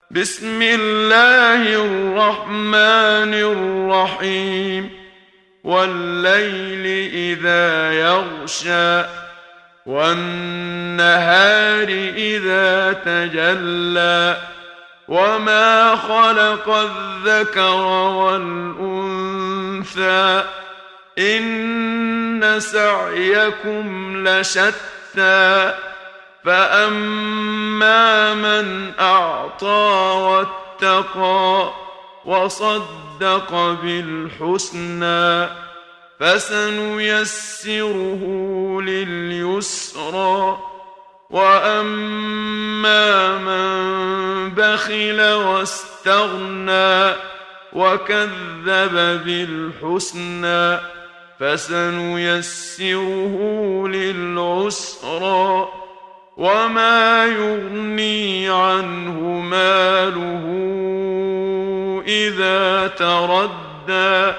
بسم الله الرحمن الرحيم والليل إذا يغشى والنهار إذا تجلى وما خلق الذكر والأنثى إن سعيكم لشتى فأما من أعطى واتقى وصدق بالحسنى فسنيسره لليسرى وأما من بخل واستغنى وكذب بالحسنى فسنيسره للعسرى وما يغني عنه ماله إذا تردى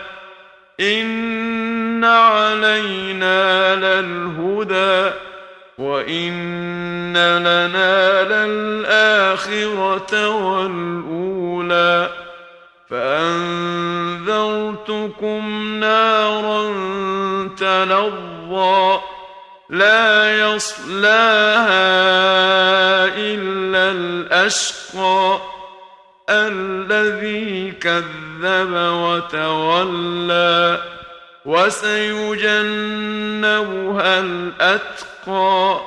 إن علينا للهدى وإن لنا للآخرة والأولى فأنذرتكم نارا تلظى لا يصلاها إلا الأشقى الذي كذب وتولى وسيجنبها الأتقى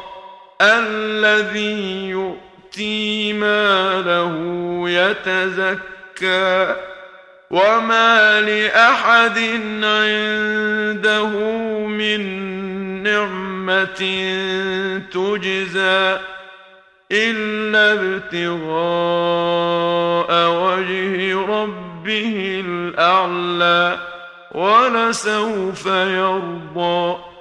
الذي يؤتي ماله يتزكى وما لأحد عنده من نعمة تجزى إلا ابتغاء وجه ربه الأعلى ولسوف يرضى.